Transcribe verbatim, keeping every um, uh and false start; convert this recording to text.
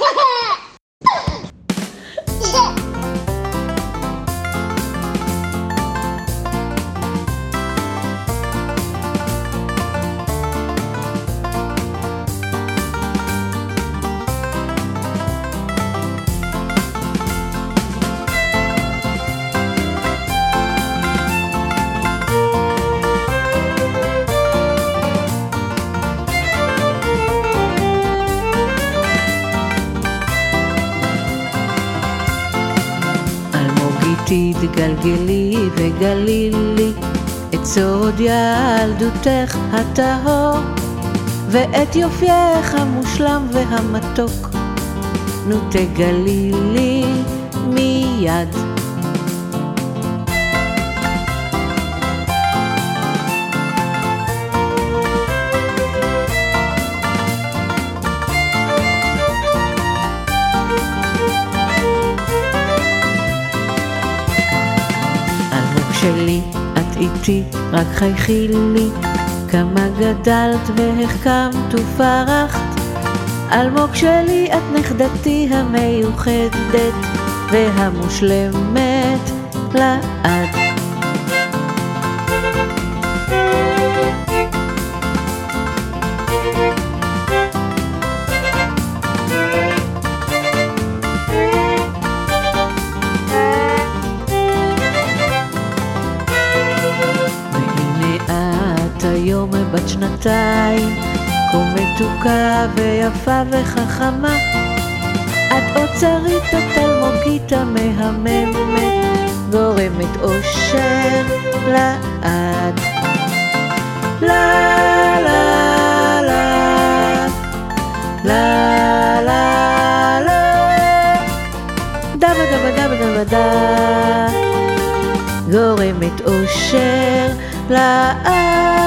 תתגלגלי וגלילי את סוד ילדותך הטהור ואת יופייך המושלם והמתוק, נו תגלי לי מיד. שלי, את איתי, רק חייכי לי, כמה גדלת והחכמת ופרחת. אלמוג שלי, את נכדתי המיוחדת והמושלמת לעד. היום בת שנתיים, כה מתוקה ויפה וחכמה, את אוצרית את אלמוגית המהממת, גורמת אושר לעד. לה לה לה לה לה לה דבה דבה דבה דבה דה, גורמת אושר לעד.